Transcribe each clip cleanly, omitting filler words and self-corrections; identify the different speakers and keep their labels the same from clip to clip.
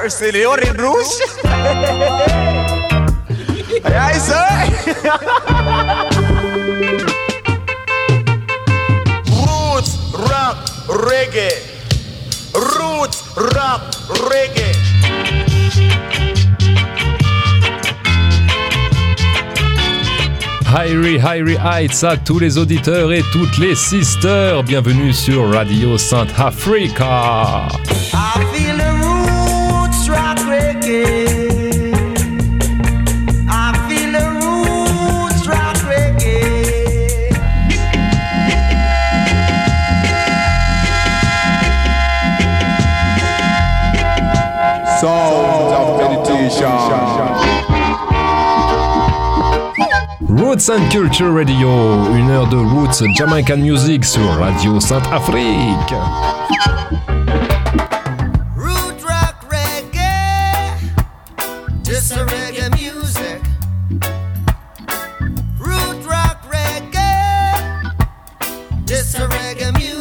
Speaker 1: c'est les oreilles rouges. Aïe, ça. Roots, rock, reggae. Roots, rock, reggae.
Speaker 2: Hyrie Heights à tous les auditeurs et toutes les sisters. Bienvenue sur Radio Centrafrica.
Speaker 3: I feel the roots rock reggae. I feel the roots rock reggae.
Speaker 1: Sounds of meditation.
Speaker 2: Roots and Culture Radio, 1 heure de Roots Jamaican Music sur Radio Centrafrique.
Speaker 3: Root rock reggae. Just a reggae music. Root rock reggae. Just a reggae music.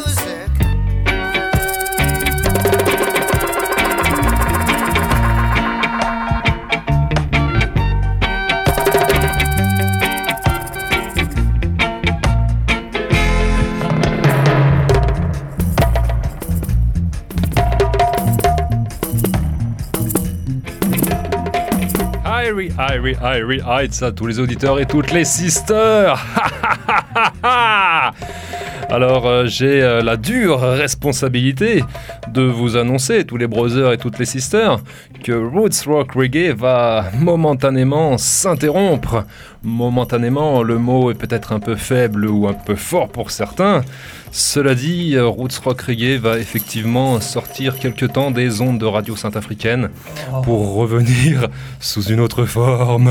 Speaker 2: Hyrie Heights à tous les auditeurs et toutes les sisters. Alors j'ai la dure responsabilité de vous annoncer, tous les brothers et toutes les sisters, que Roots Rock Reggae va momentanément s'interrompre. Momentanément, le mot est peut-être un peu faible ou un peu fort pour certains. Cela dit, Roots Rock Reggae va effectivement sortir quelque temps des ondes de Radio Saint-Africaine pour revenir sous une autre forme.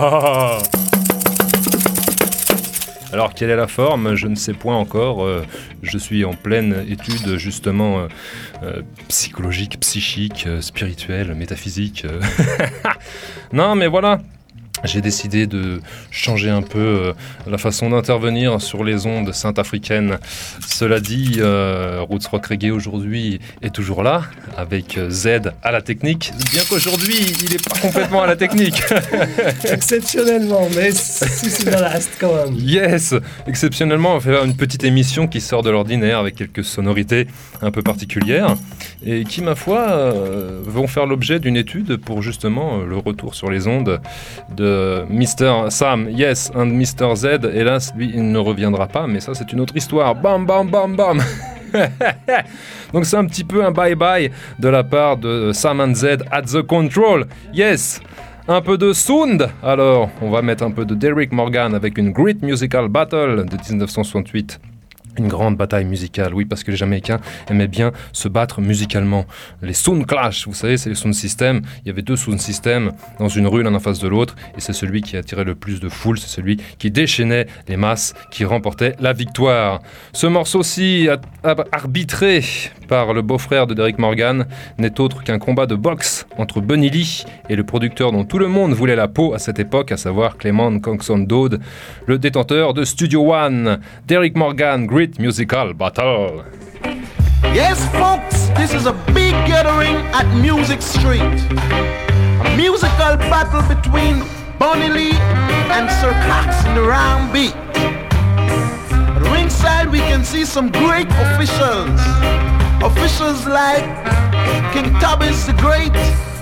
Speaker 2: Alors, quelle est la forme ? Je ne sais point encore. Je suis en pleine étude, justement, psychologique, psychique, spirituelle, métaphysique. Non, mais voilà. J'ai décidé de changer un peu la façon d'intervenir sur les ondes saint-africaines. Cela dit, Roots Rock Reggae aujourd'hui est toujours là, avec Z à la technique, bien qu'aujourd'hui, il n'est pas complètement à la technique.
Speaker 4: Exceptionnellement, mais c'est dans la reste quand même.
Speaker 2: Yes, exceptionnellement, on va faire une petite émission qui sort de l'ordinaire avec quelques sonorités un peu particulières et qui, ma foi, vont faire l'objet d'une étude pour justement le retour sur les ondes de Mr. Sam, yes, and Mr. Z. Hélas, lui, il ne reviendra pas, mais ça, c'est une autre histoire. Bam, bam, bam, bam. Donc, c'est un petit peu un bye-bye de la part de Sam and Z at the control. Yes. Un peu de sound. Alors, on va mettre un peu de Derrick Morgan avec une Great Musical Battle de 1968. Une grande bataille musicale, oui, parce que les Jamaïcains aimaient bien se battre musicalement. Les sound clash, vous savez, c'est les sound systems. Il y avait 2 sound systems dans une rue l'un en face de l'autre, et c'est celui qui attirait le plus de foule, c'est celui qui déchaînait les masses, qui remportait la victoire. Ce morceau-ci, arbitré par le beau-frère de Derrick Morgan, n'est autre qu'un combat de boxe entre Bunny Lee et le producteur dont tout le monde voulait la peau à cette époque, à savoir Clement Coxon Dode, le détenteur de Studio One. Derrick Morgan, Great Musical Battle.
Speaker 5: Yes, folks, this is a big gathering at Music Street. A musical battle between Bunny Lee and Sir Cox in the round beat. At ringside, we can see some great officials. Officials like King Tubby's the Great,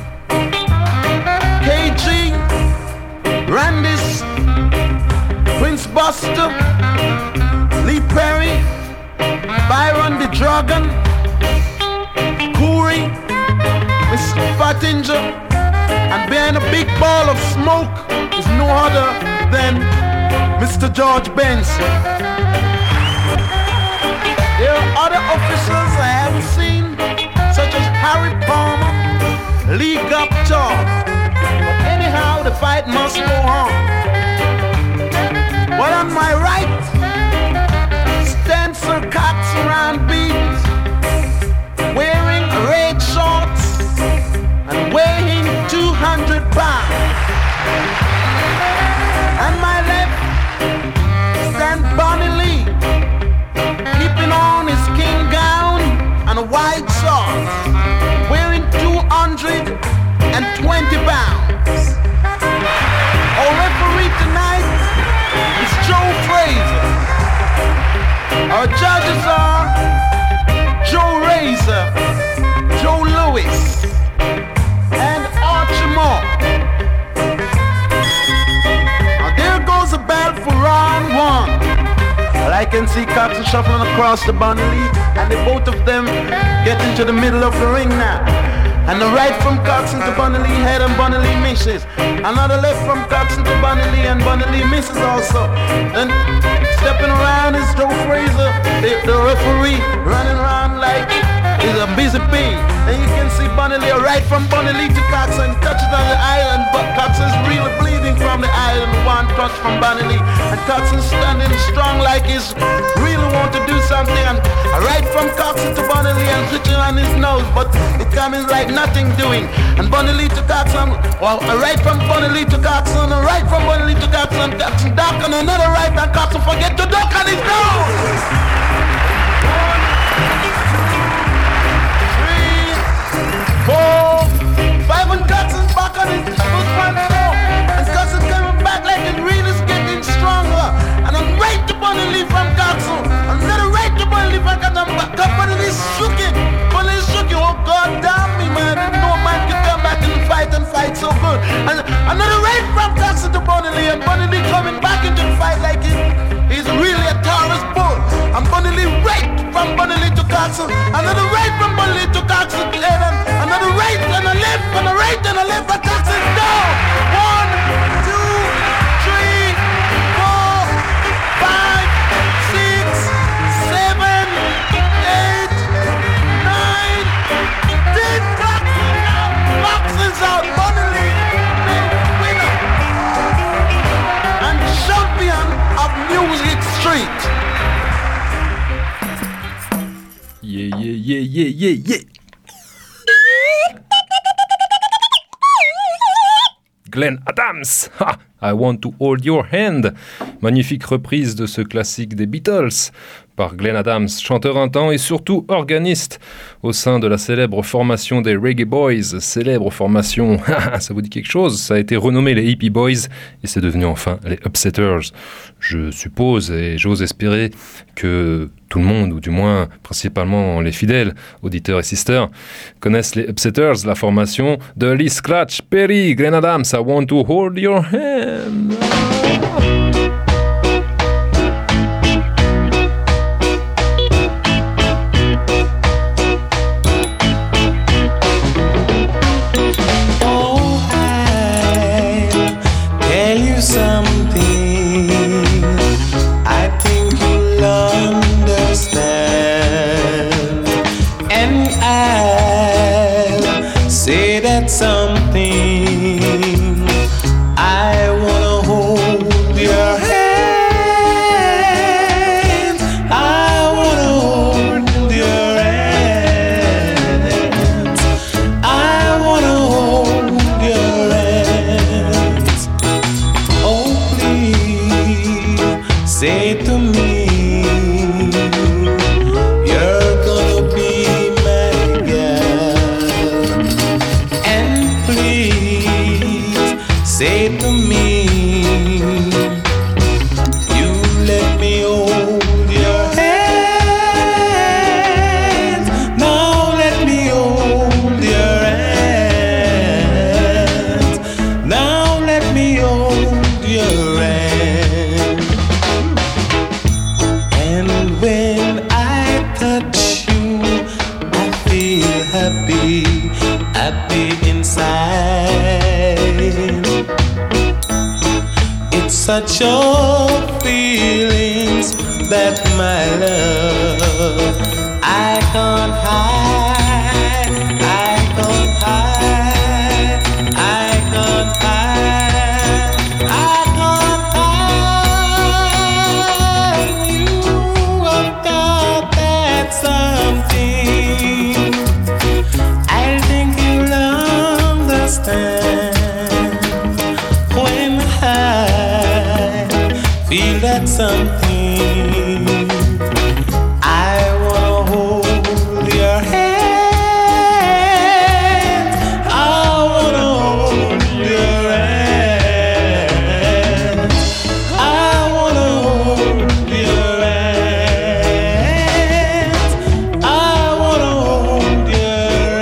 Speaker 5: KG, Randis, Prince Buster, Lee Perry, Byron the Dragon, Corey, Miss Fattinger, and behind a big ball of smoke is no other than Mr. George Benson. There are other officials I haven't seen, such as Harry Palmer, Lee Gupta. But anyhow, the fight must go on. But on my right stands Sir Cox around beat, wearing red shorts and weighing 200 pounds. On my left stands Bunny Lee, keeping on his king gown shuffling across the Bonnie Lee, and the both of them get into the middle of the ring now. And the right from Coxon to Bonnie Lee head and Bonnie Lee misses. Another left from Coxon to Bonnie Lee and Bonnie Lee misses also. And stepping around is Joe Fraser, the referee, running around like he's a busy bee. And you can see Bonnie Lee right from Bonnie Lee to Coxon, touches on the island, but Coxon's really bleeding from the island. One touch from Bonnie Lee, and Coxon's standing strong like he's really want to do something. And right from Coxon to Bonnie Lee and switching on his nose, but it comes like nothing doing. And Bonnie Lee to Coxon, well, right from Bonnie Lee to Coxon, and right from Bonnie Lee to Coxon, Coxon duck on another right, and Coxon forget to duck on his nose. 1, 2, 3, 4, 5, and Coxon's back on his foot one more. And Coxon coming back like it really is getting stronger. And I'm right to Bonnie Lee from Coxon. Another right to Bonnie Lee from Coxon. Bonnie Lee's shooking. Bonnie Lee's shooking. Oh, God damn me, man. No man can come back and fight so good. And another right from Coxon to Bonnie Lee. And Bonnie Lee coming back into the fight like he's really a Taurus bull. And Bonnie Lee right from Bonnie Lee to Coxon. Another right from Bonnie Lee to Coxon. And another right and a left and a right and a left for Coxon. Down. 1, 2, 3, 4, 5, 6, 7, 8, 9, 10. Coxon's out. Bonnie Lee, winner and champion of Music Street.
Speaker 2: Yeah, yeah, yeah, yeah, yeah, yeah. Glenn Adams, ha, I Want to Hold Your Hand. Magnifique reprise de ce classique des Beatles par Glenn Adams, chanteur un temps et surtout organiste au sein de la célèbre formation des Reggae Boys. Célèbre formation, ça vous dit quelque chose? Ça a été renommé les Hippie Boys et c'est devenu enfin les Upsetters. Je suppose et j'ose espérer que tout le monde, ou du moins principalement les fidèles auditeurs et sisters, connaissent les Upsetters, la formation de Lee Scratch Perry, Glenn Adams, I Want to Hold Your Hand.
Speaker 6: Something I wanna hold your hand. I wanna hold your hand. I wanna hold your hand. Oh, please say to me. Say to me, you let me hold your hand. Now let me hold your hand. Now let me hold your hand. And when I touch you, I feel happy, happy inside. Such old feelings that my love I can't hide, I can't hide, I can't hide, I can't hide. You have got that something. I think you'll understand when feel that something. I wanna hold your hand. I wanna hold your hand. I wanna hold your hand. I wanna hold your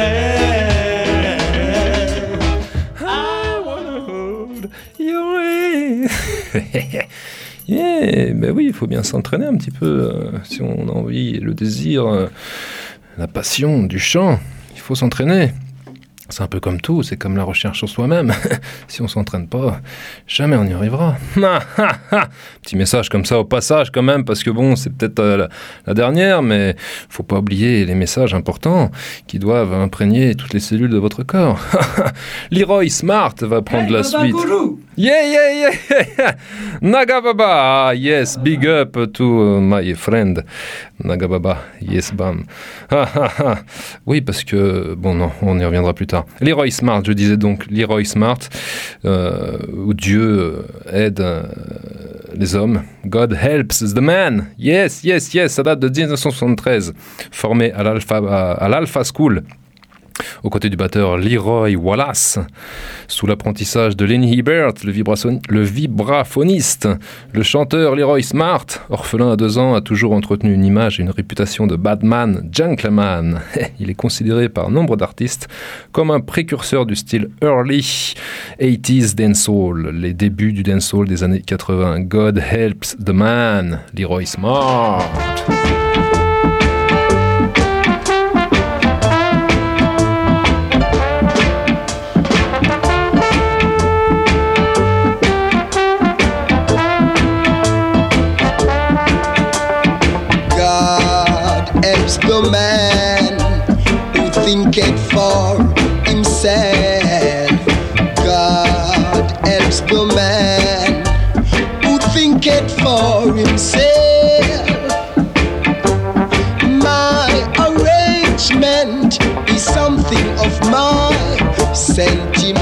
Speaker 6: hand. I wanna hold your hand.
Speaker 2: Yeah, s'entraîner. Ben oui, il faut bien s'entraîner un petit peu. Si on a envie, le désir, la passion du chant, il faut s'entraîner. C'est un peu comme tout, c'est comme la recherche sur soi-même. Si on s'entraîne pas, jamais on y arrivera. Petit message comme ça au passage quand même, parce que bon, c'est peut-être la dernière, mais faut pas oublier les messages importants qui doivent imprégner toutes les cellules de votre corps. Leroy Smart va prendre la suite. Yeah. Nagababa, yes, big up to my friend. Nagababa, yes, bam. Oui, parce que, bon non, on y reviendra plus tard. Leroy Smart, je disais donc Leroy Smart, où Dieu aide les hommes. God helps the man. Yes, ça date de 1973. Formé à l'Alpha School, aux côtés du batteur Leroy Wallace, sous l'apprentissage de Lenny Hibbert, le vibraphoniste. Le chanteur Leroy Smart, orphelin à 2 ans, a toujours entretenu une image et une réputation de badman, gentleman. Il est considéré par nombre d'artistes comme un précurseur du style early 80s dancehall, les débuts du dancehall des années 80. God helps the man, Leroy Smart.
Speaker 7: The man who thinketh for himself. God helps the man who thinketh for himself. My arrangement is something of my sentiment.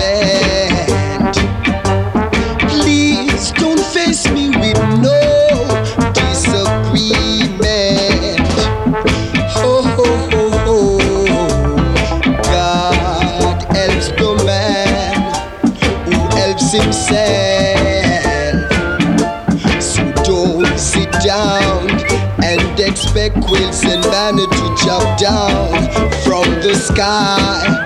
Speaker 7: Please don't face me with no disagreement. Himself. So don't sit down and expect quills and manna to jump down from the sky.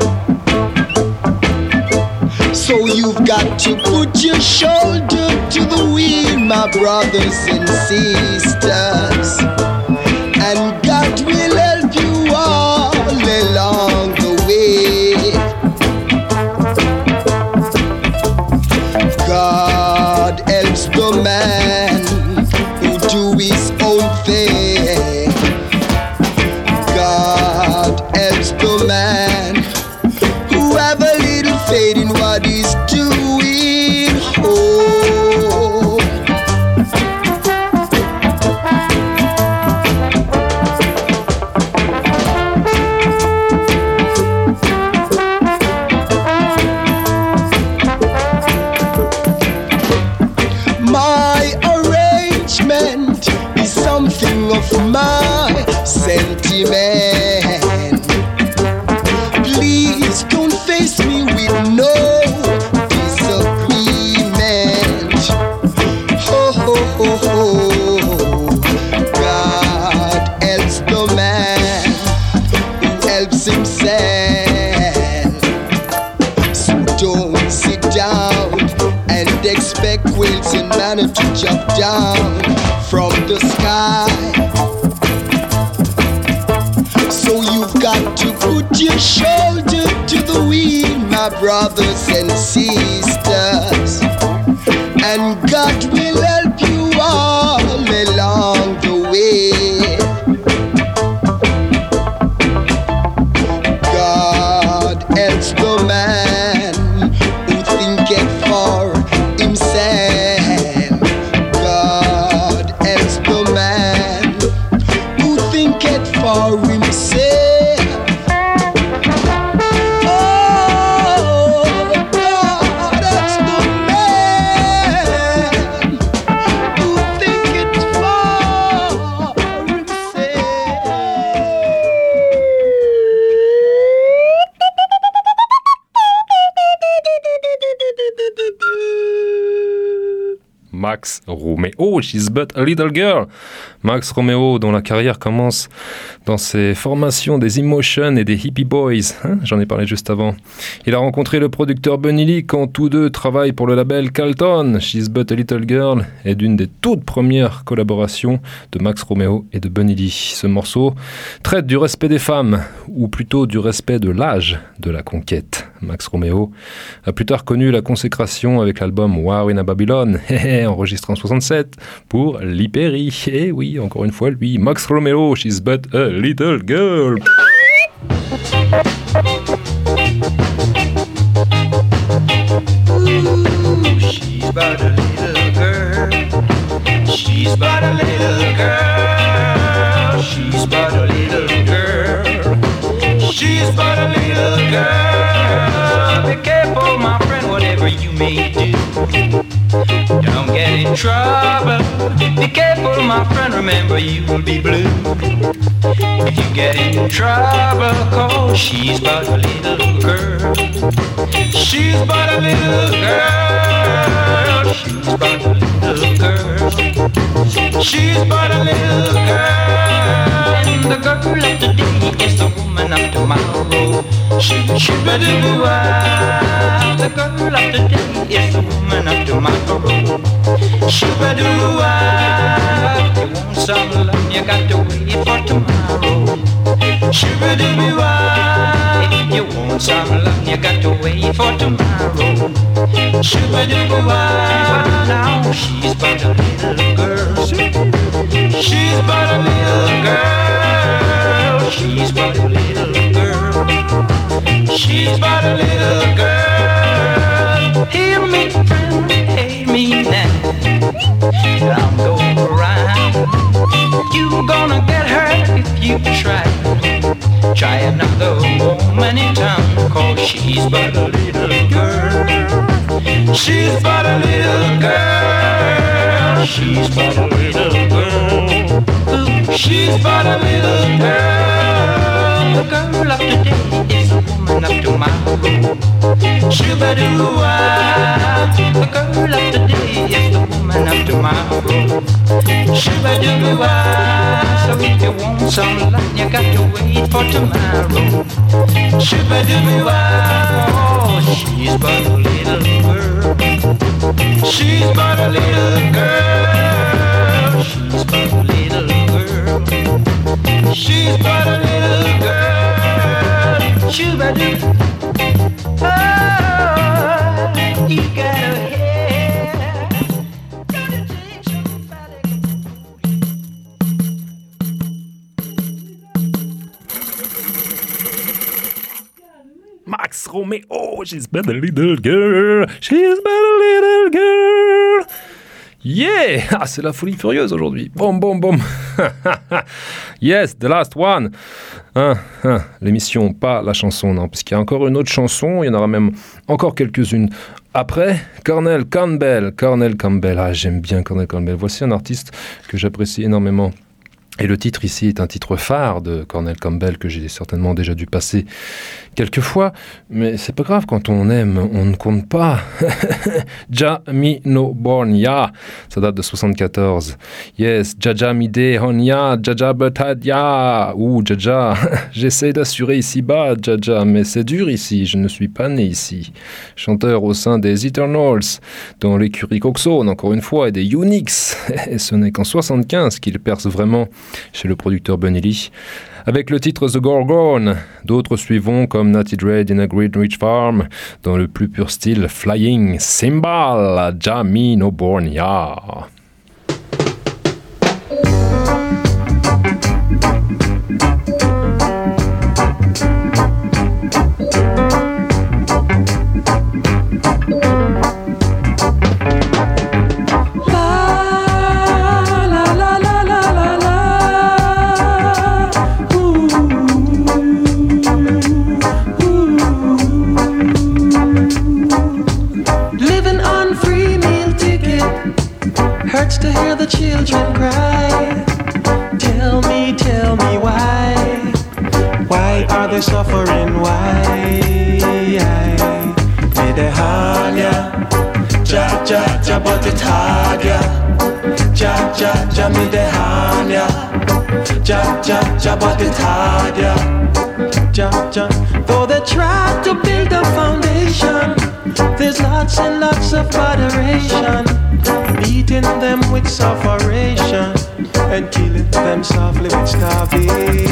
Speaker 7: So you've got to put your shoulder to the wheel, my brothers and sisters, and God will help you all along the way. God helps the man who do his own thing. God helps the man who have a little faith in what he's doing. Oh. Of my sentiment. Please don't face me with no disagreement. God helps the man who helps himself. So don't sit down and expect quills and manna to jump down from the sky. So you've got to put your shoulder to the wheel, my brothers and sisters, and God will help you all along the way. God helps the man who thinketh for himself. God helps the man who thinketh for himself.
Speaker 2: Max Romeo, She's But a Little Girl. Max Romeo, dont la carrière commence dans ses formations des Emotion et des Hippie Boys, j'en ai parlé juste avant. Il a rencontré le producteur Bunny Lee quand tous deux travaillent pour le label Carlton. She's But a Little Girl est d'une des toutes premières collaborations de Max Romeo et de Bunny Lee. Ce morceau traite du respect des femmes, ou plutôt du respect de l'âge de la conquête. Max Romeo a plus tard connu la consécration avec l'album War in a Babylon, enregistré en 67 pour Lee Perry. Et oui, encore une fois, lui, Max Romeo, She's But a Little Girl.
Speaker 8: She's but a little girl. She's but a little girl. She's but a little girl. She's but a little girl. Be careful, my friend, whatever you may do. Don't get in trouble. Be careful, my friend, remember you'll be blue. If you get in trouble, cause she's but a little girl. She's but a little girl. She's but a little girl. She's but a little girl. And the girl of today is the woman of tomorrow. Shoo-ba-doo-wah. The girl of today is the woman of tomorrow. Shoo-ba-doo-wah. If you want some love, you got to wait for tomorrow. Shoo-ba-doo-wah. If you want some love, you got to wait for tomorrow. Shoo-ba-doo-wah. Now she's but a little girl. She's but a little girl. She's but a little girl. She's but a little girl. Hear me, friend, hear me now. I'm going around. You gonna get hurt if you try. Try another woman in town, cause she's but a little girl. She's but a little girl. She's but a little girl. She's but a little girl. The girl of today is the woman of tomorrow. Shoo-ba-doo-wah. The girl of today is the woman of tomorrow. Shoo-ba-doo-wah. So if you want some love, you got to wait for tomorrow. Shoo-ba-doo-wah. Oh, she's but a little girl. She's but a little girl. She's but a little girl. She's but a little girl. Shoo-ba-doo. Oh, you gotta hear. Gotta take somebody.
Speaker 2: Max Romeo, she's but a little girl. She's but a little girl. Yeah! Ah, c'est la folie furieuse aujourd'hui. Boum, boum, boum. Yes, the last one. L'émission, pas la chanson, non. Parce qu'il y a encore une autre chanson. Il y en aura même encore quelques-unes. Après, Cornell Campbell. Cornell Campbell. Ah, j'aime bien Cornell Campbell. Voici un artiste que j'apprécie énormément. Et le titre ici est un titre phare de Cornell Campbell que j'ai certainement déjà dû passer quelques fois, mais c'est pas grave, quand on aime, on ne compte pas. Ja mi no born ya, ça date de 74. Yes, Jaja mi de honya, Jaja betadia. Ouh, Jaja, j'essaie d'assurer ici-bas, Jaja, mais c'est dur ici, je ne suis pas né ici. Chanteur au sein des Eternals, dans l'écurie Coxone, encore une fois, et des Unix. Et ce n'est qu'en 75 qu'il perce vraiment chez le producteur Bunny Lee, avec le titre The Gorgon. D'autres suivront comme Natty Dread in a Greenwich Farm, dans le plus pur style Flying Cymbal, Ja mi no born ya.
Speaker 6: Hurts to hear the children cry. Tell me why? Why are they suffering? Why? May they hard ya? Ja, ja, ja, but it's hard ya. Ja, ja, ja, may they hard ya? Ja, ja, ja, but it's hard, yeah. Ja, ja. Though they try to build a foundation, there's lots and lots of adoration, beating them with sufferation and killing them softly with starvation.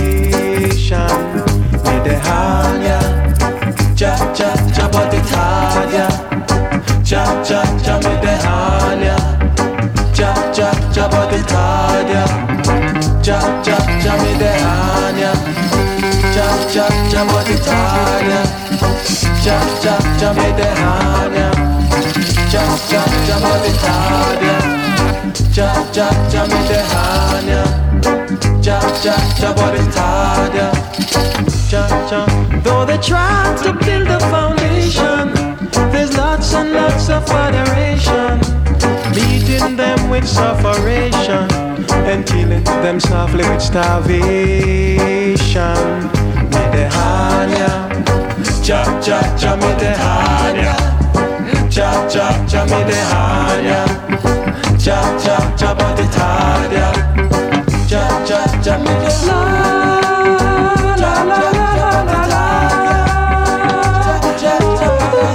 Speaker 6: With the hand, yeah. Ja, ja, ja, but it's hard, yeah. Ja, ja, ja, with the hand, yeah. Ja, ja, ja, but it's hard, yeah. Ja, ja, ja, with the hand, yeah. Ja, ja, ja, but it's hard, yeah. Ja, ja, ja, with the hand, yeah. Ja, ja, ja, but it's hard, yeah. Ja, ja, ja, with the hand, yeah. Ja, ja, ja, but it's hard, yeah. Ja, ja. Though they try to build a foundation, there's lots and lots of adoration, beating them with sufferation and killing them softly with starvation. With the hand, yeah. Ja, ja, ja, with the hand, yeah. Ja, ja, ja, with the hand, yeah. Ja, ja, ja, but it's hard, yeah. Ja, ja, ja, with the hand. La, la, la, la, la, la. Ja, ja, ja,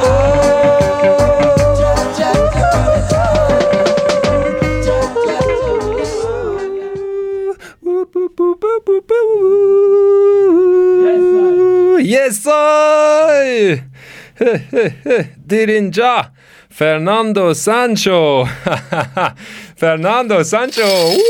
Speaker 2: Yes, I! Dillinja! Fernando Sancho! Fernando Sancho!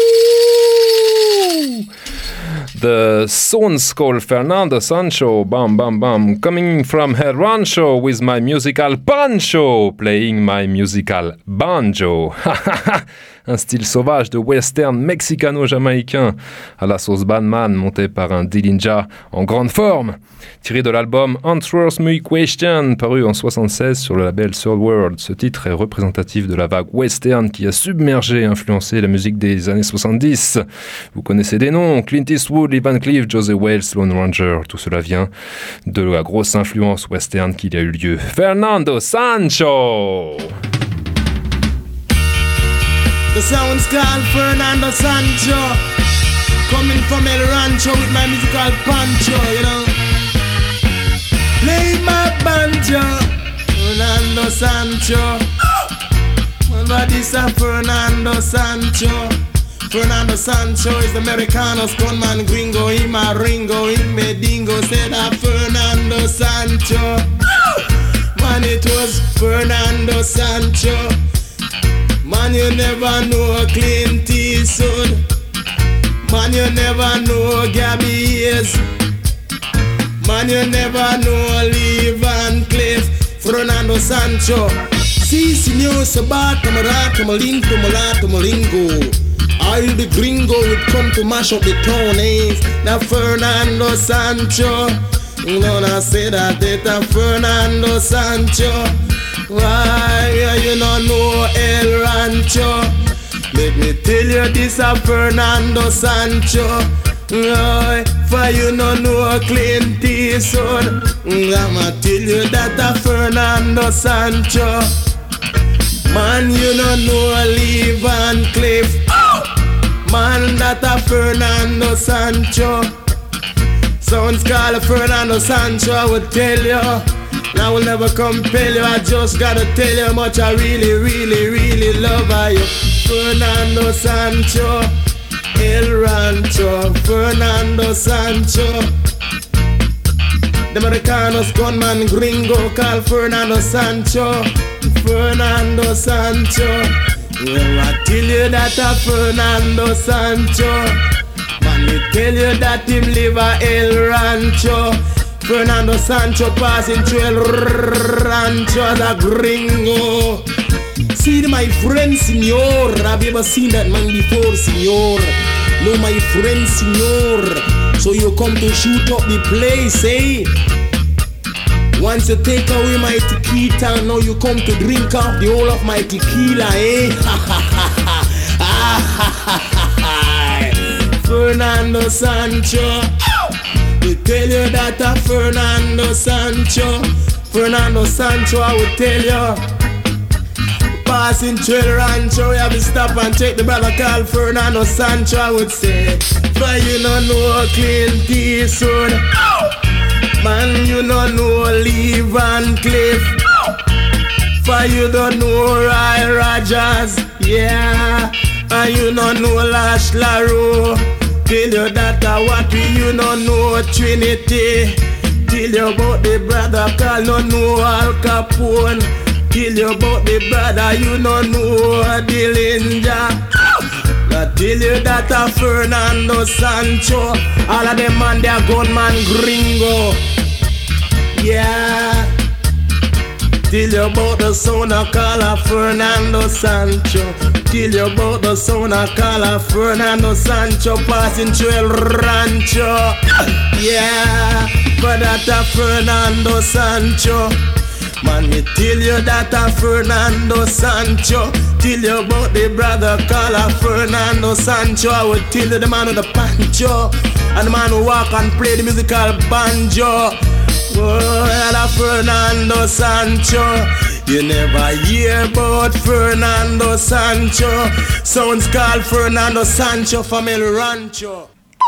Speaker 2: Woo! The son's called Fernando Sancho, bam bam bam, coming from her rancho with my musical pancho, playing my musical banjo. Un style sauvage de western mexicano-jamaïcain à la sauce Batman monté par un Dillinja en grande forme. Tiré de l'album Answers My Question, paru en 1976 sur le label Third World. Ce titre est représentatif de la vague western qui a submergé et influencé la musique des années 70. Vous connaissez des noms, Clint Eastwood, Lee Van Cleef, Josey Wales, Lone Ranger. Tout cela vient de la grosse influence western qu'il y a eu lieu. Fernando Sancho!
Speaker 5: The sound's called Fernando Sancho, coming from El Rancho with my musical pancho, you know. Play my banjo, Fernando Sancho. But this a Fernando Sancho. Fernando Sancho is the Americano's gunman gringo. Him a ringo, him a dingo. Said a Fernando Sancho. Man, it was Fernando Sancho. Man, you never know Clint Eastwood. Man, you never know Gabby Hayes. Man, you never know Lee Van Cleef. Fernando Sancho. Si, signor, sabato, marato, malinto, malato, malingo. All the gringo would come to mash up the town, eh? Now Fernando Sancho. You know, I say that it's Fernando Sancho. Why you don't know El Rancho? Let me tell you this a Fernando Sancho. Why for you don't know Clint Eastwood? I'ma tell you that a Fernando Sancho. Man, you don't know Lee Van Cleef. Man, that a Fernando Sancho. Sounds called Fernando Sancho, I would tell you. I will never compel you, I just gotta tell you how much I really, really, really love you. Fernando Sancho, El Rancho, Fernando Sancho. The Americanos gunman gringo called Fernando Sancho. Fernando Sancho. Well, I tell you that a Fernando Sancho. Man, me tell you that him live a El Rancho. Fernando Sancho passing through El Rancho as a gringo. See my friend Senor, have you ever seen that man before, Senor? No, my friend Senor. So you come to shoot up the place, eh? Once you take away my tequila, now you come to drink off the whole of my tequila, eh? Fernando Sancho. They tell you that a Fernando Sancho. Fernando Sancho, I will tell you.
Speaker 9: passing trail rancho, we have to stop and check the brother called Fernando Sancho, I would say. For you don't know Clint Eastwood, man, you don't know Lee Van Cleef. For you don't know Roy Rogers, yeah. And you don't know Lash LaRue. Tell you that what you don't know Trinity. Tell you about the brother called no know Al Capone. Tell you about the brother you don't know Dillinger. I tell you that Fernando Sancho. All of them man, they are gunman gringo. Yeah. Tell you about the son of Carla Fernando Sancho. Tell you about the son of Carla Fernando Sancho passing trail rancho. Yeah, but that Fernando Sancho. Man, me tell you that Fernando Sancho. Tell you about the brother Carla Fernando Sancho. I would tell you the man with the pancho and the man who walk and play the musical banjo. Oh, Fernando Sancho. You never hear about Fernando Sancho. Sounds called Fernando Sancho from El Rancho.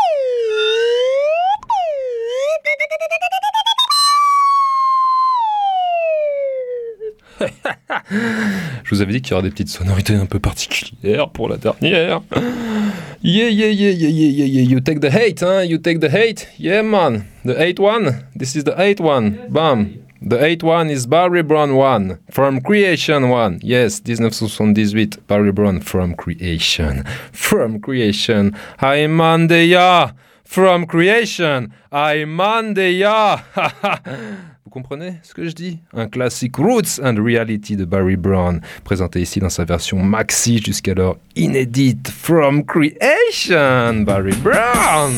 Speaker 2: Je vous avais dit qu'il y aura des petites sonorités un peu particulières pour la dernière. Yeah, yeah, yeah, yeah, yeah, yeah, you take the hate, huh? You take the hate? Yeah, man. The 8-1? This is the 8-1. Bam. The 8-1 is Barry Brown 1. From Creation 1. Yes, 1978. Barry Brown from Creation. From Creation. Aymandeya. From Creation. Aymandeya. Vous comprenez ce que je dis? Un classique Roots and Reality de Barry Brown, présenté ici dans sa version maxi jusqu'alors inédite. From Creation, Barry Brown.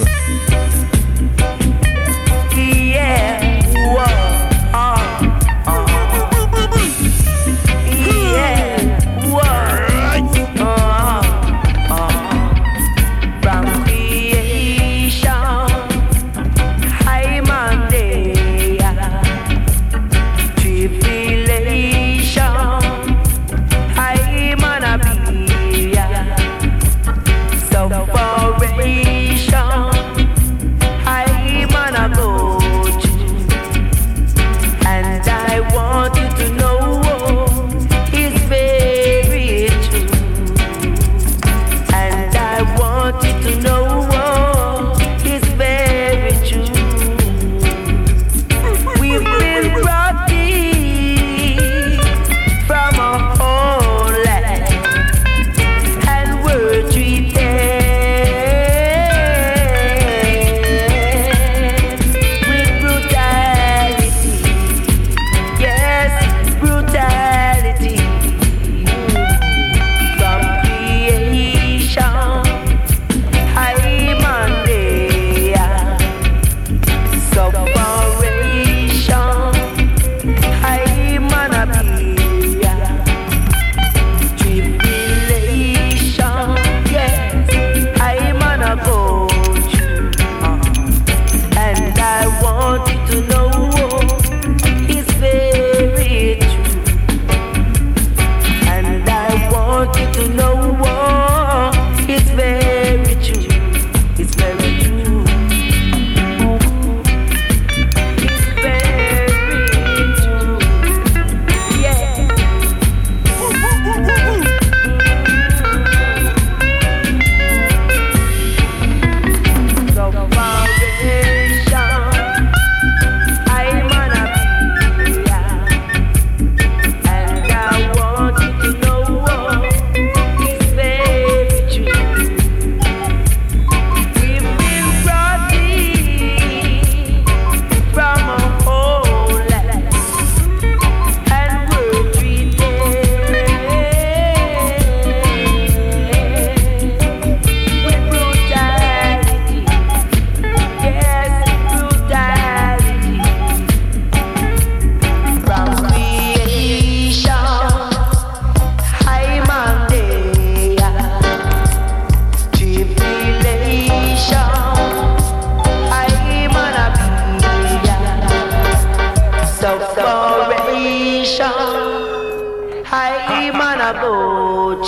Speaker 10: Yeah, whoa, yeah, whoa, from creation, high Monday, tribulation, high manabia, separation. about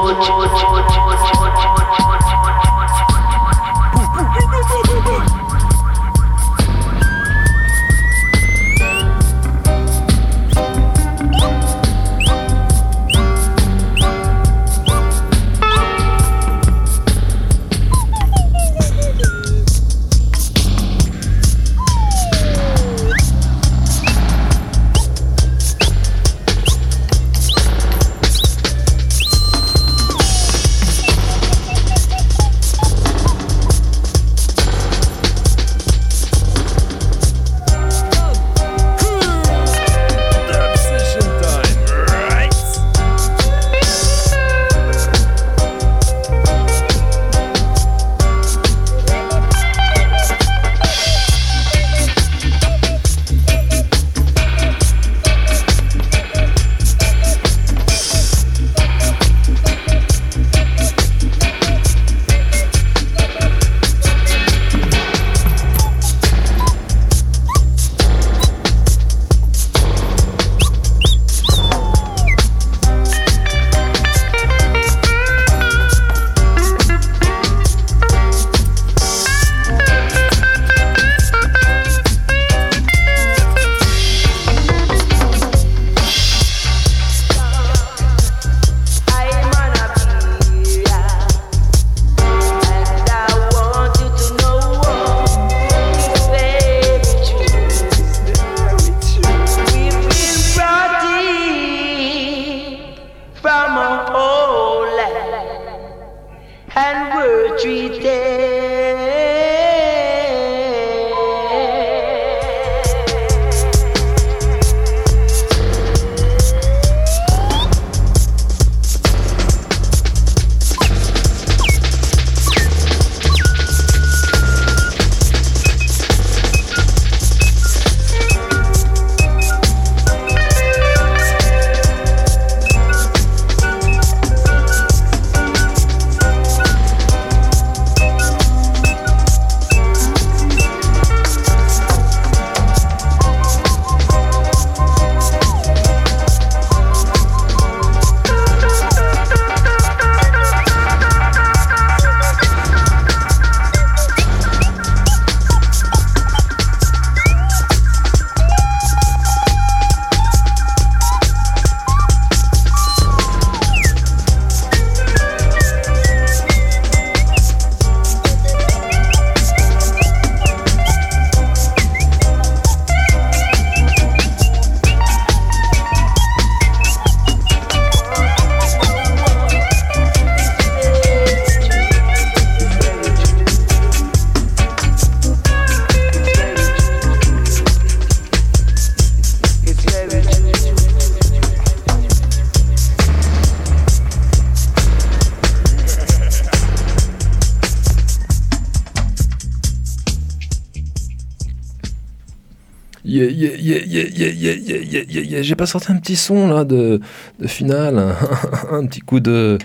Speaker 2: J'ai pas sorti un petit son là de finale, un petit coup de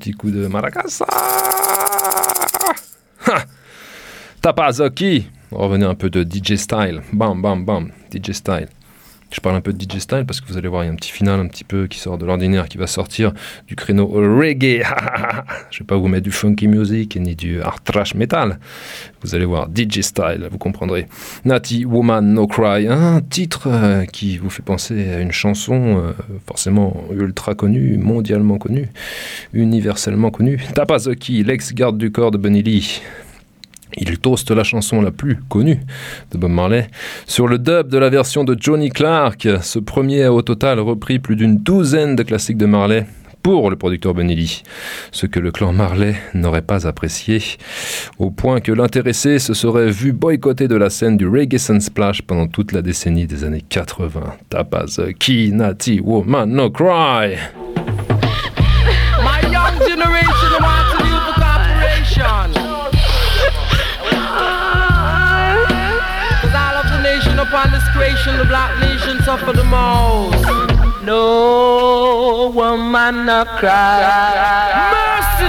Speaker 2: maracas. Tapazoki. On va revenir un peu de DJ Style. Bam bam bam, DJ Style. Je parle un peu de DJ Style parce que vous allez voir, il y a un petit final un petit peu qui sort de l'ordinaire, qui va sortir du créneau reggae. Je vais pas vous mettre du funky music ni du hard trash metal. Vous allez voir, DJ Style, vous comprendrez. Natty Woman No Cry, un titre qui vous fait penser à une chanson forcément ultra connue, mondialement connue, universellement connue. Tapazoki, l'ex-garde du corps de Bunny Lee. Il toaste la chanson la plus connue de Bob Marley. Sur le dub de la version de Johnny Clark, ce premier a au total repris plus d'une douzaine de classiques de Marley pour le producteur Bunny Lee. Ce que le clan Marley n'aurait pas apprécié, au point que l'intéressé se serait vu boycotter de la scène du Reggae Sunsplash pendant toute la décennie des années 80. Tapazoki, Natty Woman No Cry.
Speaker 11: My young generation wants to use the corporation. Upon this creation, the black nation suffer the most. No woman no cry. Mercy,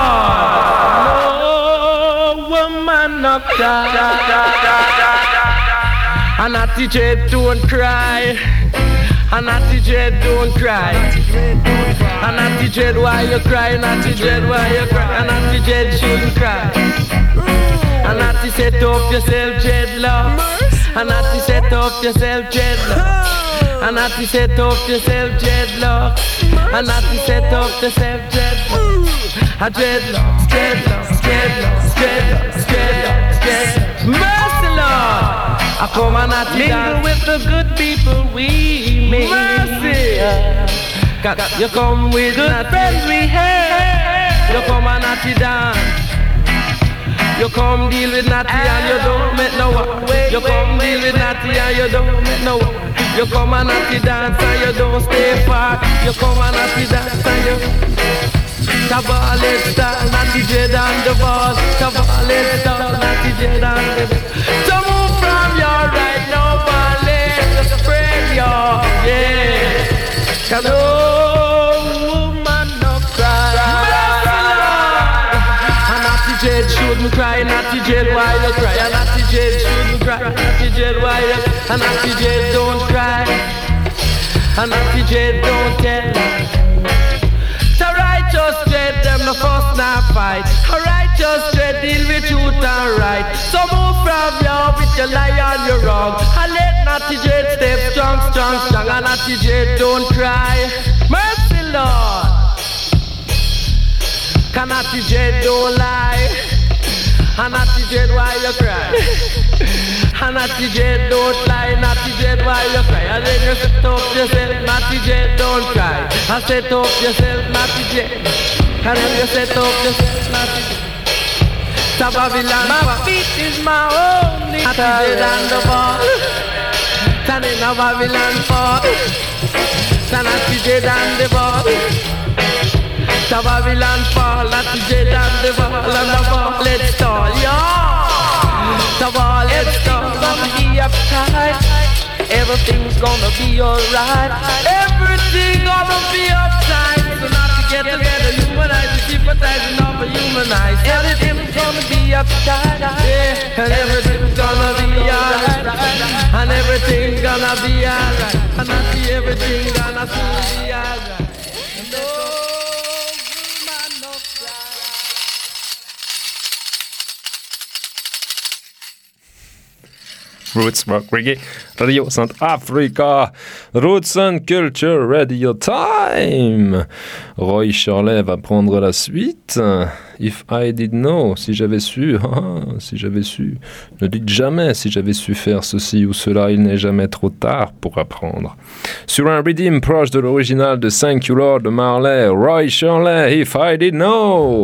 Speaker 11: Lord. No woman no cry. And I teach it to and cry. And Natty Dread, don't cry. And Natty Dread, why you cry? Natty Dread, why you cry? And Natty Dread shouldn't cry. And Natty set up yourself, dreadlock. And Natty set up yourself, dreadlock. And Natty set up yourself, dreadlock. And Natty set up yourself, dreadlock. A dreadlocks, dreadlocks, dreadlocks, dreadlocks, dreadlocks, dreadlocks. Mercy, Lord. I come and I mingle with the good people we meet. Mercy. You come with good friends we have. You come and I dance. You come deal with Natty and you don't make no one. You come deal with Natty and you don't make no one. You come and Natty dance and you don't stay far. You come and Natty dance and you Tabale star, Natty Dread on the ball. Tabale star, Natty Dread on the ball. So move from your right now, ballet, spread your, yeah. Cause no woman no cry. And Natty Dread shouldn't cry. Natty Dread, why you cry? And Natty Dread shouldn't cry. Natty Dread, why you? And Natty Dread don't cry. And Natty Dread don't tell. Righteous dread, them no fuss nor fight. A righteous dread deal with truth and right. So move from you with your lie and your wrong. And let Natty Dread step strong, strong, strong. And Natty Dread don't cry. Mercy, Lord. Can Natty Dread don't lie. And Natty Dread, why you cry? And Natty Dread don't lie. Natty Dread, why you cry? And then you set up yourself, Natty Dread don't cry. And set up yourself, Natty Dread. And then you set up yourself, Natty Dread. Babylon, my feet is my only Natty Dread on the ball. Standing a Babylon fall. Natty Dread on the ball. Babylon fall, Natty Dread on the ball. And the ball, let's stall, yeah. The ball, let's stall. Gonna be uptight. Everything's gonna be alright. Everything gonna be uptight. So not to get together, humanize, sympathize, and offer humanize. Everything's gonna be uptight. Yeah, and everything's gonna be alright. And everything's gonna be alright. And I see everything gonna soon be alright.
Speaker 2: Roots Rock Reggae, Radio Centrafrica, Roots and Culture Radio Time. Roy Shirley va prendre la suite. If I did know, si j'avais su, si j'avais su. Ne dites jamais si j'avais su faire ceci ou cela, il n'est jamais trop tard pour apprendre. Sur un rhythm proche de l'original de Thank You Lord de Marley, Roy Shirley, If I Did Know.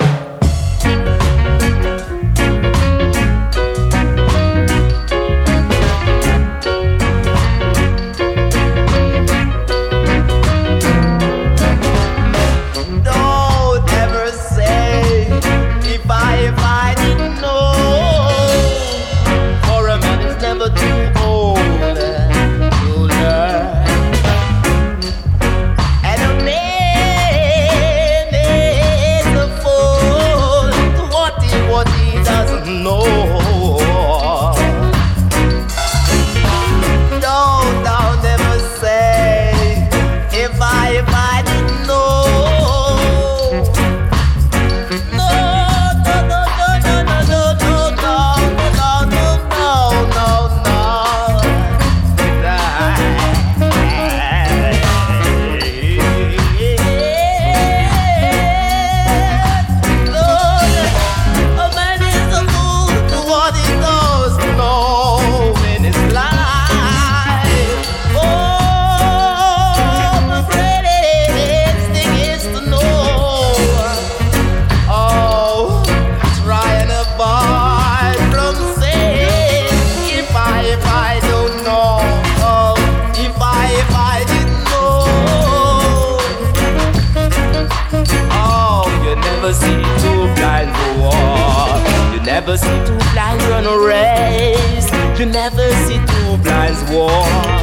Speaker 6: never see two blinds run a race. You never see two blinds walk.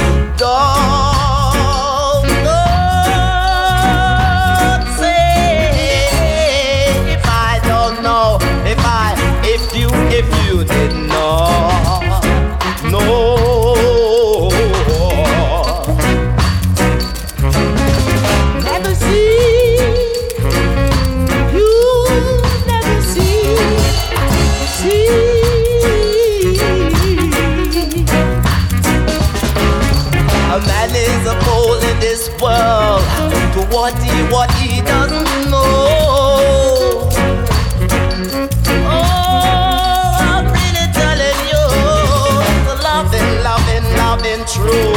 Speaker 6: Don't say if I don't know. If you didn't know. No.
Speaker 3: what he doesn't know. Oh, I'm really telling you, loving true.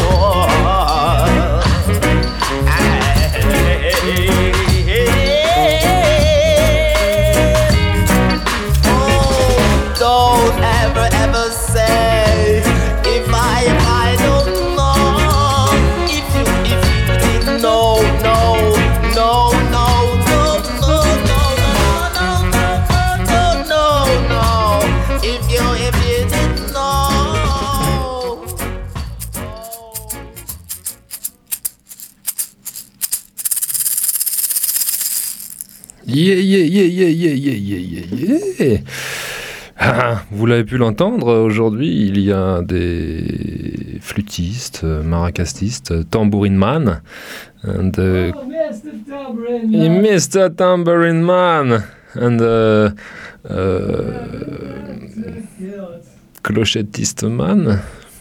Speaker 3: Don't ever say if I don't know. If you didn't know, no. If you didn't know.
Speaker 2: Yeah. Ah, vous l'avez pu l'entendre, aujourd'hui il y a des flûtistes, maracastistes, tambourine man, and Mr. Tambourine Man, and clochettiste man.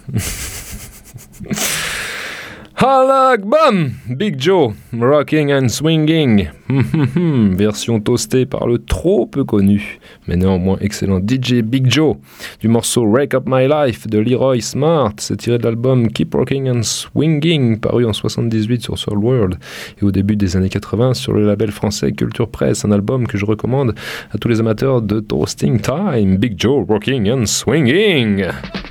Speaker 2: Halak Bam! Big Joe, Rocking and Swinging. Version toastée par le trop peu connu, mais néanmoins excellent DJ Big Joe, du morceau Wreck Up My Life de Leroy Smart. C'est tiré de l'album Keep Rocking and Swinging, paru en 78 sur Soul World et au début des années 80 sur le label français Culture Press. Un album que je recommande à tous les amateurs de Toasting Time. Big Joe, Rocking and Swinging.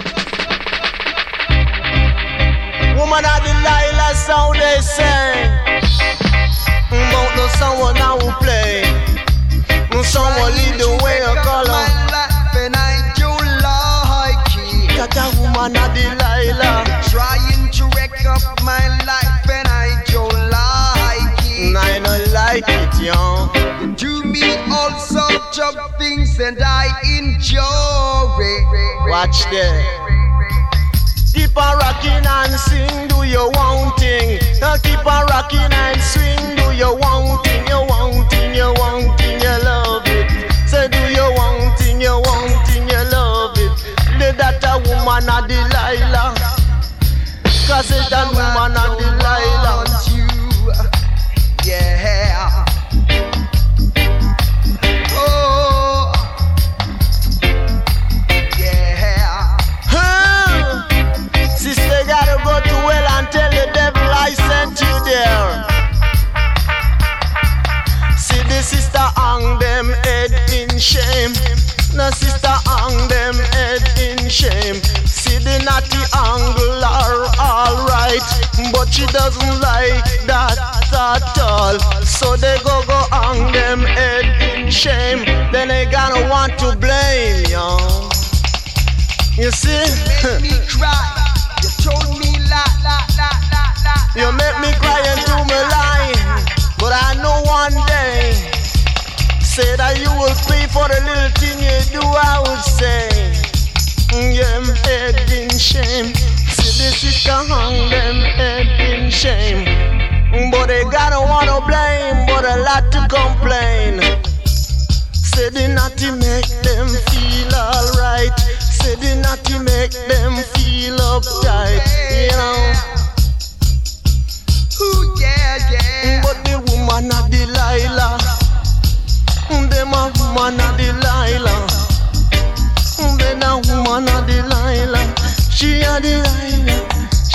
Speaker 5: Woman of Delilah sound they say. About no someone now who play. No someone lead the way a color.
Speaker 7: And I do like it.
Speaker 5: That a woman of Delilah.
Speaker 7: Trying to wreck up my life and I don't like it.
Speaker 5: I don't like it, yo.
Speaker 7: You do me all sorts of things and I enjoy it.
Speaker 5: Watch that. Keep on rocking and sing, do your one thing. Keep on rocking and swing, do your one thing, you love it. Say do your one thing, you love it. Let that a woman a Delilah. Cause it's that woman a Delilah.
Speaker 7: Yeah. Oh. Yeah.
Speaker 5: Sister gotta go to hell and tell the devil I sent you there. See the sister hang them head in shame. No sister hang them head in shame. See the naughty angle are alright, but she doesn't like that at all. So they go hang them head in shame. Then they gonna want to blame you. You see?
Speaker 7: You make me cry. You told me la.
Speaker 5: You make me cry into my line. But I know one day, say that you will pay for the little thing you do, I would say. Yeah, I'm head in shame. See the sister hung them head in shame. But they gotta wanna blame, but a lot to complain. Say the naughty make them feel alright. Say the naughty make them feel uptight, you know.
Speaker 7: Ooh, yeah.
Speaker 5: But the woman of Delilah, them a woman of Delilah. Then a woman of Delilah, she a Delilah.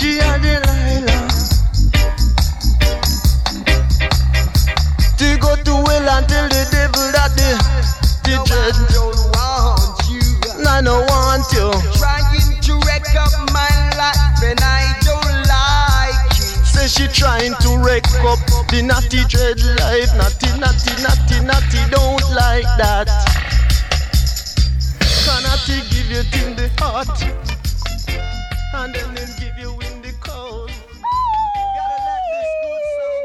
Speaker 5: To go to hell and tell the devil that the judge
Speaker 7: don't want you.
Speaker 5: I don't want you.
Speaker 7: Trying to wreck up my life and I don't like it.
Speaker 5: Say she trying to wreck up the naughty dread life. Naughty, don't like that. Cannot give you in the heart, and then they'll give you in the cold. Gotta let this good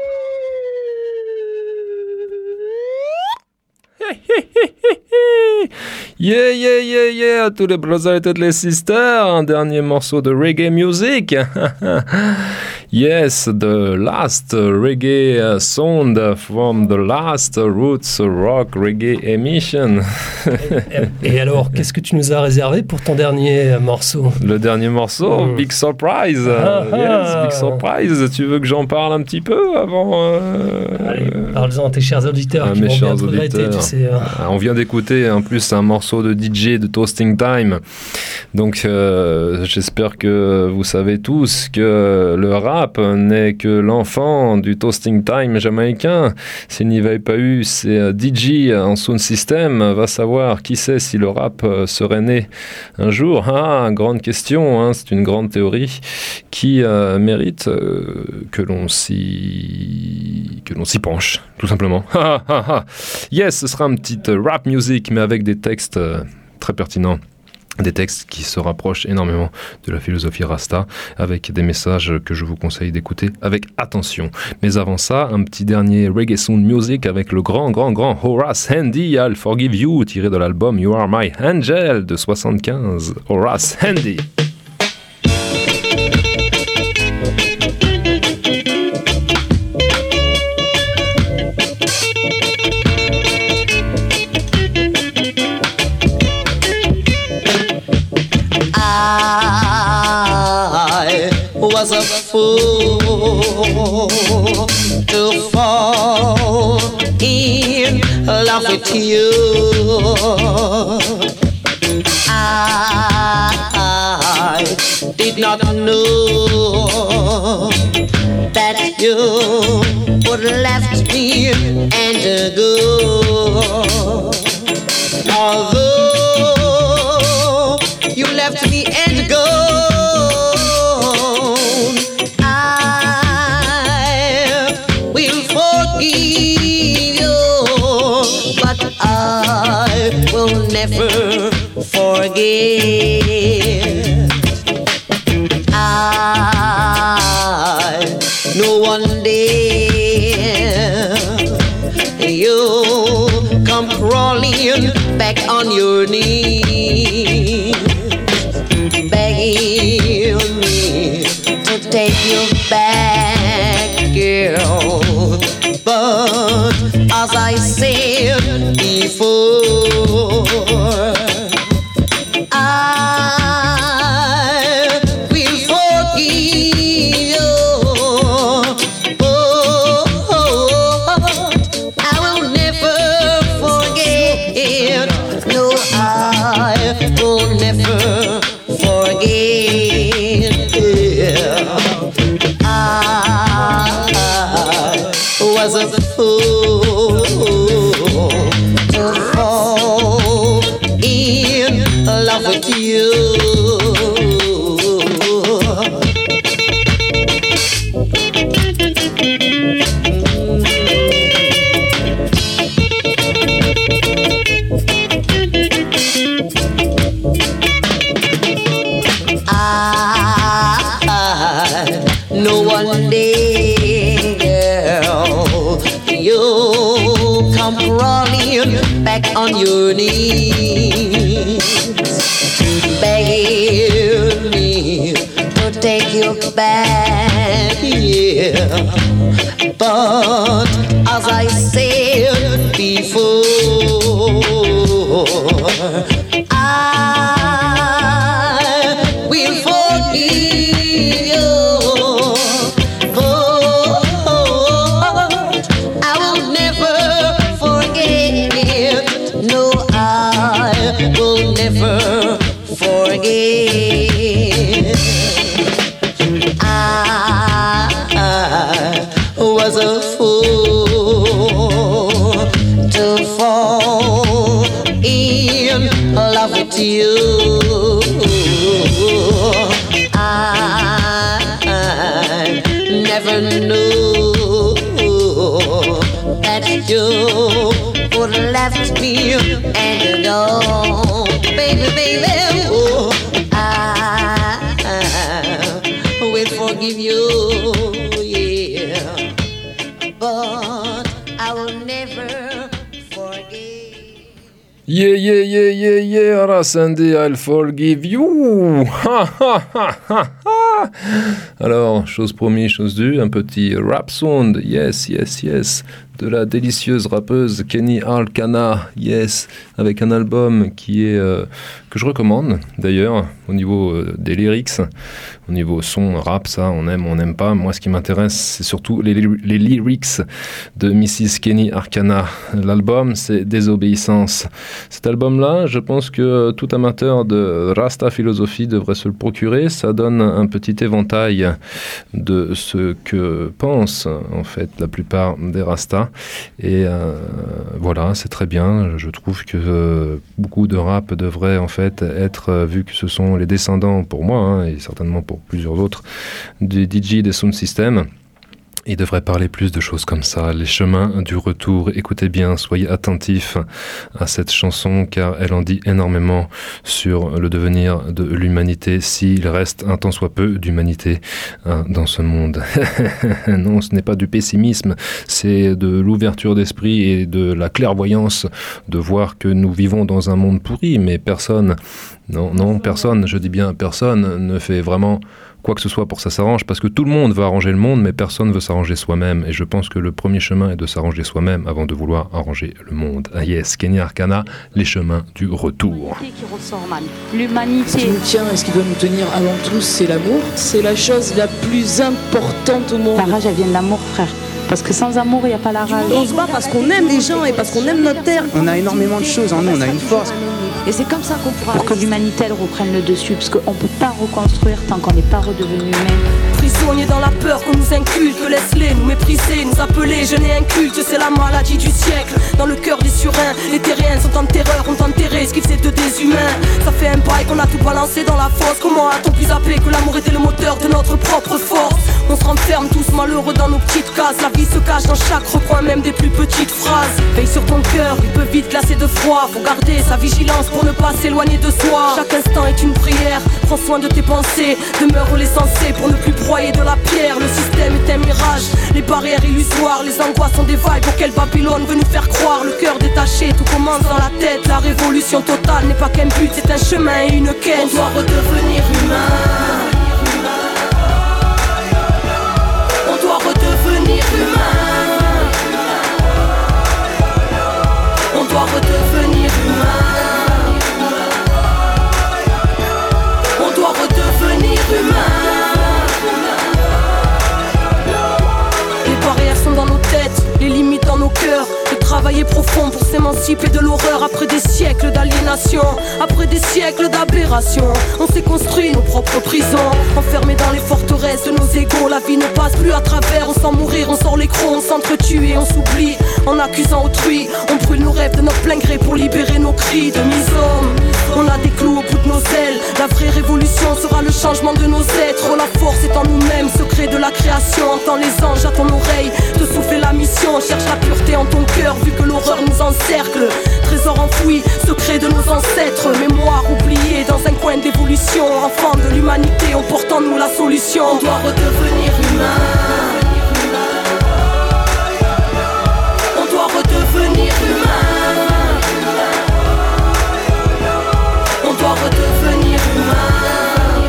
Speaker 2: Yeah, à tous les brothers et toutes les sisters, un dernier morceau de reggae music. Yes, the last reggae sound from the last Roots Rock Reggae emission.
Speaker 4: Et alors, qu'est-ce que tu nous as réservé pour ton dernier morceau?
Speaker 2: Le dernier morceau, Big Surprise. Yes, Big Surprise. Tu veux que j'en parle un petit peu avant
Speaker 4: Allez, parle-en à tes chers auditeurs qui vont bien te regretter, tu sais.
Speaker 2: On vient d'écouter en plus un morceau de DJ de Toasting Time. Donc j'espère que vous savez tous que le rap n'est que l'enfant du Toasting Time jamaïcain. S'il n'y avait pas eu ces DJ en sound system, va savoir qui sait si le rap serait né un jour. Grande question, hein, c'est une grande théorie qui mérite que l'on s'y penche, tout simplement. Yes, ce sera un petit rap music, mais avec des textes très pertinents. Des textes qui se rapprochent énormément de la philosophie Rasta, avec des messages que je vous conseille d'écouter avec attention. Mais avant ça, un petit dernier reggae sound music avec le grand Horace Handy, I'll Forgive You, tiré de l'album You Are My Angel de 75. Horace Handy.
Speaker 12: Was a fool to fall in love with you. I did not know that you would left me and go. Although you left me and go, never forget. I know one day you'll come crawling back on your knees, begging me to take you back, girl. But as I said before, I will forgive you. I will never forget. No, I will never forget. I was a fool to fall in love with you. I know one day, girl, you'll come crawling back on your knees, begging me to take you back, yeah. But as I said before, I will forgive you. But I will never forget. No, I will never forget. I was a fool to fall in love with you. I never knew that you would left me and go, baby, baby. Oh, I will forgive you, yeah, but I will never forget.
Speaker 2: Yeah, Horace Handy, I'll forgive you. Alors, chose promise, chose due, un petit rap sound, yes, de la délicieuse rappeuse Kenny Arcana, yes, avec un album qui est que je recommande d'ailleurs au niveau des lyrics, au niveau son, rap, ça on aime, on n'aime pas. Moi, ce qui m'intéresse, c'est surtout les lyrics de Mrs. Kenny Arcana. L'album, c'est Désobéissance. Cet album-là, je pense que tout amateur de Rasta philosophie devrait se le procurer. Ça donne un petit éventail de ce que pensent en fait la plupart des Rastas. Et voilà, c'est très bien. Je trouve que beaucoup de rap devrait en fait être, vu que ce sont les descendants pour moi, et certainement pour plusieurs autres, des DJ des Sound System. Il devrait parler plus de choses comme ça, les chemins du retour. Écoutez bien, soyez attentifs à cette chanson car elle en dit énormément sur le devenir de l'humanité s'il reste un tant soit peu d'humanité dans ce monde. Non, ce n'est pas du pessimisme, c'est de l'ouverture d'esprit et de la clairvoyance de voir que nous vivons dans un monde pourri, mais personne, personne, je dis bien personne, ne fait vraiment quoi que ce soit pour que ça s'arrange, parce que tout le monde veut arranger le monde, mais personne ne veut s'arranger soi-même. Et je pense que le premier chemin est de s'arranger soi-même avant de vouloir arranger le monde. Ah yes, Kenny Arcana, les chemins du retour.
Speaker 13: L'humanité. Ce qui nous tient et ce qui doit nous tenir avant tout, c'est l'amour. C'est la chose la plus importante au monde.
Speaker 14: La rage, elle vient de l'amour, frère. Parce que sans amour, il n'y a pas la rage.
Speaker 15: On se bat parce qu'on aime les gens et parce qu'on aime notre terre.
Speaker 16: On a énormément de choses en nous, on a une force.
Speaker 14: Et c'est comme ça qu'on pourra... Pour que l'humanité, elle reprenne le dessus, parce qu'on ne peut pas reconstruire tant qu'on n'est pas redevenu humain.
Speaker 15: Prisonniers dans la peur qu'on nous inculque, laisse-les nous mépriser, nous appeler jeunes et incultes, c'est la maladie du siècle. Dans le cœur des surins, les terriens sont en terreur, ont enterré ce qu'ils faisaient de des humains. Ça fait un bail qu'on a tout balancé dans la fosse. Comment a-t-on pu zapper que l'amour était le moteur de notre propre force? On se renferme tous malheureux dans nos petites cases. La vie se cache dans chaque recoin, même des plus petites phrases. Veille sur ton cœur, il peut vite glacer de froid. Faut garder sa vigilance pour ne pas s'éloigner de soi. Chaque instant est une prière, prends soin de tes pensées. Demeure l'essentiel pour ne plus broyer de la pierre. Le système est un mirage, les barrières illusoires. Les angoisses sont des vagues auxquelles Babylone veut nous faire croire. Le cœur détaché, tout commence dans la tête. La révolution totale n'est pas qu'un but, c'est un chemin et une quête. On doit redevenir humain. On doit redevenir humain. On doit redevenir humain. On doit redevenir humain. Les barrières sont dans nos têtes, les limites dans nos cœurs. Le travail est profond pour s'émanciper de l'horreur. Après des siècles d'aliénation, après des siècles d'aberration, on s'est construit nos propres prisons, enfermés dans les forteresses de nos égos. La vie ne passe plus à travers, on sent mourir, on sort les crocs, on s'entretue et on s'oublie en accusant autrui. On brûle nos rêves de notre plein gré pour libérer nos cris de misommes. On a des clous au bout de nos ailes. La vraie révolution sera le changement de nos êtres. Oh, la force est en nous-mêmes, secret de la création. Entends les anges à ton oreille te souffler la mission. Cherche la pureté en ton cœur vu que l'horreur nous encercle. Trésor enfoui, secret de nos ancêtres. Mémoire oubliée dans un coin d'évolution. Enfants de l'humanité, on porte en nous la solution. On doit redevenir humain. On doit redevenir humain. On doit redevenir humain.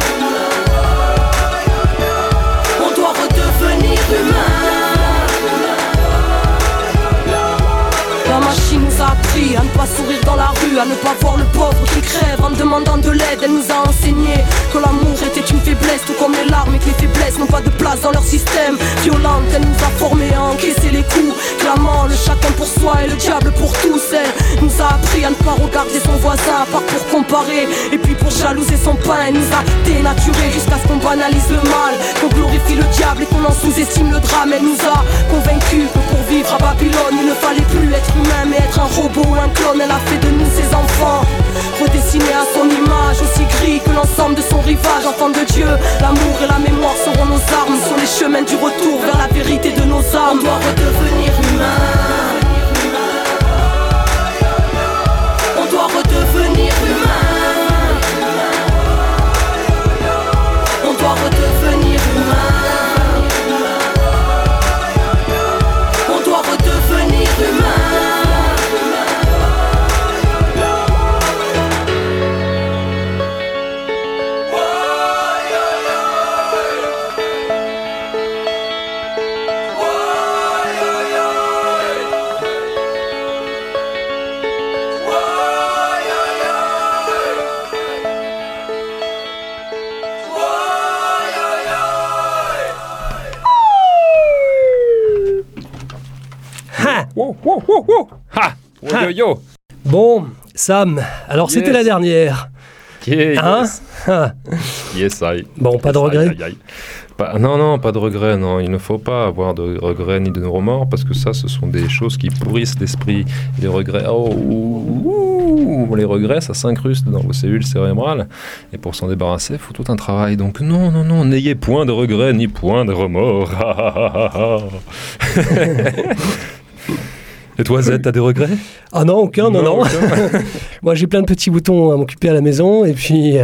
Speaker 15: On doit redevenir humain. La machine nous a appris à ne pas sourire dans la rue, à ne pas voir le pauvre qui crève en demandant de l'aide. Elle nous a enseigné que l'amour était une faiblesse, tout comme les larmes et que les faiblesses n'ont pas de place dans leur système. Violente, elle nous a formés à encaisser les coups, clamant le chacun pour soi et le diable pour tous. Elle nous a appris à ne pas regarder son voisin, à part pour comparer, et puis pour jalouser son pain. Elle nous a dénaturés jusqu'à ce qu'on banalise le mal, qu'on glorifie le diable et qu'on en sous-estime le drame. Elle nous a convaincus que pour vivre à Babylone, il ne fallait plus être humain mais être un robot ou un clone. Elle a fait de nous ses enfants, redessinés à son image, aussi gris que l'ensemble de son rivage. Enfants de Dieu, l'amour et la mémoire seront nos armes sur les chemins du retour vers la vérité de nos âmes. On doit redevenir humain. On doit redevenir humain. On doit redevenir humain. On doit redevenir humain.
Speaker 2: wow, wow, wow, wow. Ha! Oh, yo, yo.
Speaker 4: Bon, Sam, alors c'était
Speaker 2: Yes.
Speaker 4: la dernière.
Speaker 2: Yeah,
Speaker 4: Hein? Ah.
Speaker 2: Yes, I.
Speaker 4: Bon, pas de
Speaker 2: Yes,
Speaker 4: regret.
Speaker 2: aïe, aïe, aïe. Non, pas de regret, non. Il ne faut pas avoir de regrets ni de remords parce que ça, ce sont des choses qui pourrissent l'esprit. Les regrets, les regrets, ça s'incruste dans vos cellules cérébrales. Et pour s'en débarrasser, il faut tout un travail. Donc non, n'ayez point de regrets ni point de remords. Et toi, Zed, t'as des regrets?
Speaker 4: Ah non, aucun, non. Moi, j'ai plein de petits boutons à m'occuper à la maison et puis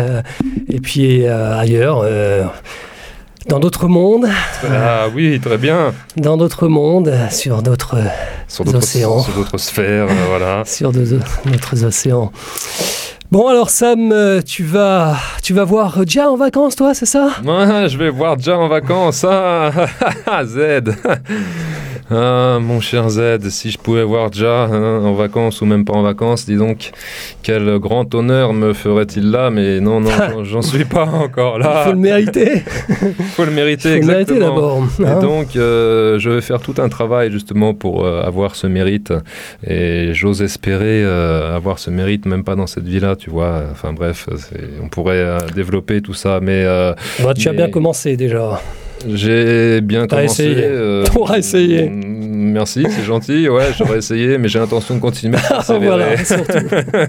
Speaker 4: ailleurs, dans d'autres mondes.
Speaker 2: Ah oui, très bien.
Speaker 4: Dans d'autres mondes, sur d'autres océans.
Speaker 2: Sur d'autres sphères, voilà.
Speaker 4: Sur d'autres océans. Bon, alors Sam, tu vas voir Ja en vacances, toi, c'est ça?
Speaker 2: Ouais, je vais voir Ja en vacances. Ah, Zed. Ah, mon cher Zed, si je pouvais voir Ja en vacances ou même pas en vacances, dis donc, quel grand honneur me ferait-il là, mais non, j'en suis pas encore là.
Speaker 4: Il faut le mériter.
Speaker 2: Faut le mériter, exactement.
Speaker 4: D'abord.
Speaker 2: Et donc, je vais faire tout un travail justement pour avoir ce mérite. Et j'ose espérer avoir ce mérite, même pas dans cette vie-là, tu vois. Enfin bref, on pourrait développer tout ça, mais...
Speaker 4: tu as bien commencé déjà.
Speaker 2: J'ai bien commencé.
Speaker 4: T'auras essayé.
Speaker 2: Merci, c'est gentil. Ouais, j'aurais essayé, mais j'ai l'intention de continuer à persévérer.
Speaker 4: Voilà, surtout.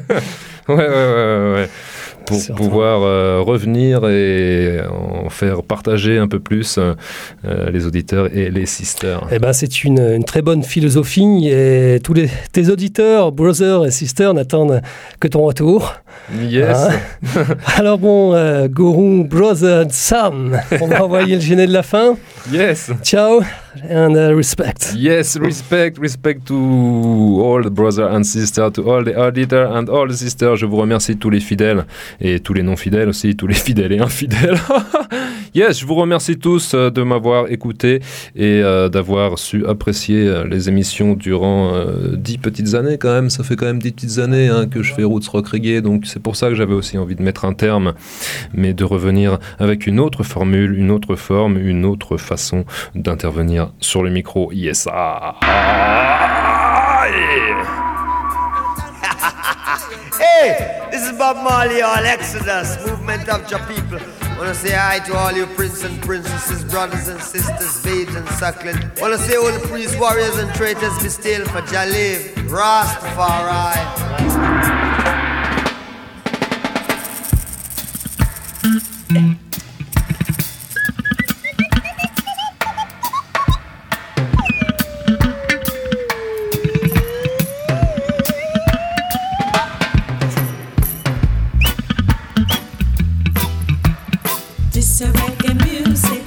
Speaker 2: Ouais. Pour pouvoir revenir et en faire partager un peu plus les auditeurs et les sisters.
Speaker 4: Eh ben, c'est une très bonne philosophie et tous tes auditeurs, brothers et sisters, n'attendent que ton retour.
Speaker 2: Yes.
Speaker 4: Hein? Alors bon, Guru, brother, Sam, on va envoyer le générique de la fin.
Speaker 2: Yes.
Speaker 4: Ciao and respect.
Speaker 2: Yes, respect to all the brothers and sisters, to all the auditors and all the sisters. Je vous remercie tous les fidèles et tous les non-fidèles aussi, tous les fidèles et infidèles. Yes, je vous remercie tous de m'avoir écouté et d'avoir su apprécier les émissions durant 10 petites années quand même. Ça fait quand même 10 petites années que je fais Roots Rock Reggae, donc c'est pour ça que j'avais aussi envie de mettre un terme, mais de revenir avec une autre formule, une autre forme, une autre façon d'intervenir sur le micro. Yes,
Speaker 17: Hey, this is Bob Marley, all Exodus, movement of your people. Wanna say hi to all you princes and princesses, brothers and sisters, babes and suckling. Wanna say all the priests, warriors and traitors, be still for Jah live, Rastafari.
Speaker 18: This a reggae music.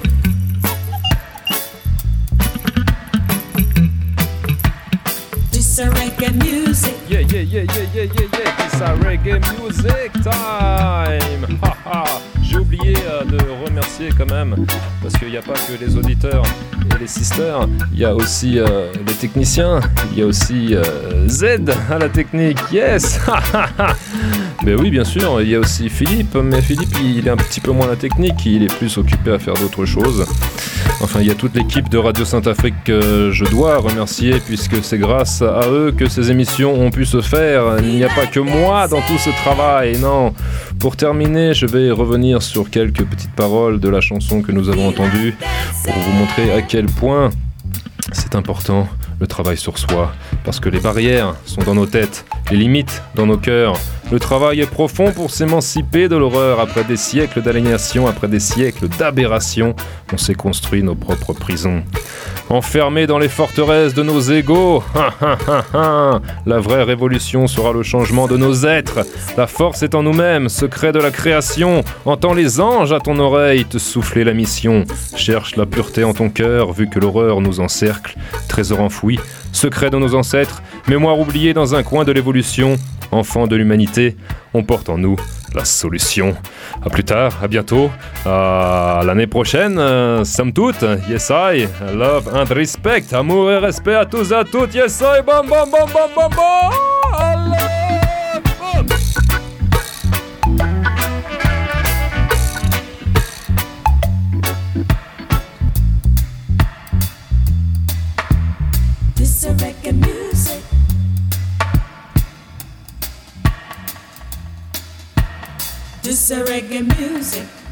Speaker 18: This a reggae music.
Speaker 2: Yeah. It's a reggae music time. J'ai oublié de remercier quand même, parce qu'il n'y a pas que les auditeurs et les sisters, il y a aussi les techniciens, il y a aussi Z à la technique, yes. Ben oui, bien sûr, il y a aussi Philippe, mais Philippe, il est un petit peu moins la technique, il est plus occupé à faire d'autres choses. Enfin, il y a toute l'équipe de Radio Saint-Afrique que je dois remercier, puisque c'est grâce à eux que ces émissions ont pu se faire. Il n'y a pas que moi dans tout ce travail, non. Pour terminer, je vais revenir sur quelques petites paroles de la chanson que nous avons entendue, pour vous montrer à quel point c'est important le travail sur soi, parce que les barrières sont dans nos têtes, les limites dans nos cœurs. Le travail est profond pour s'émanciper de l'horreur. Après des siècles d'aliénation, après des siècles d'aberration, on s'est construit nos propres prisons. Enfermés dans les forteresses de nos égos, la vraie révolution sera le changement de nos êtres. La force est en nous-mêmes, secret de la création. Entends les anges à ton oreille te souffler la mission. Cherche la pureté en ton cœur, vu que l'horreur nous encercle. Trésor enfoui, secret de nos ancêtres, mémoire oubliée dans un coin de l'évolution. Enfants de l'humanité, on porte en nous la solution. À plus tard, à bientôt, à l'année prochaine, somme toute, yes I, love and respect, amour et respect à tous et à toutes, yes I, bam bam bam bam bam bam,
Speaker 18: This a reggae music. reggae music.